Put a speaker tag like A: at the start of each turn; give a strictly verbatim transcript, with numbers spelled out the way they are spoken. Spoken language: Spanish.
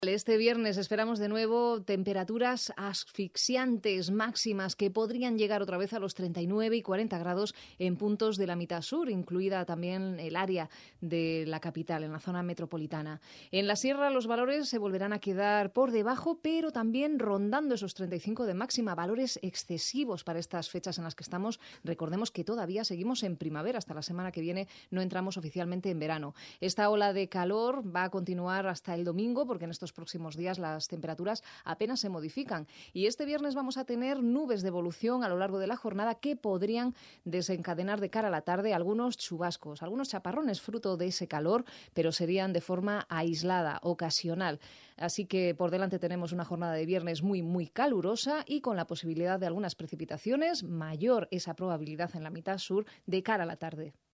A: Este viernes esperamos de nuevo temperaturas asfixiantes máximas que podrían llegar otra vez a los treinta y nueve y cuarenta grados en puntos de la mitad sur, incluida también el área de la capital, en la zona metropolitana. En la sierra los valores se volverán a quedar por debajo, pero también rondando esos treinta y cinco de máxima, valores excesivos para estas fechas en las que estamos. Recordemos que todavía seguimos en primavera, hasta la semana que viene no entramos oficialmente en verano. Esta ola de calor va a continuar hasta el domingo, porque en estos próximos días las temperaturas apenas se modifican. Y este viernes vamos a tener nubes de evolución a lo largo de la jornada que podrían desencadenar de cara a la tarde algunos chubascos, algunos chaparrones fruto de ese calor, pero serían de forma aislada, ocasional. Así que por delante tenemos una jornada de viernes muy, muy calurosa y con la posibilidad de algunas precipitaciones, mayor esa probabilidad en la mitad sur de cara a la tarde.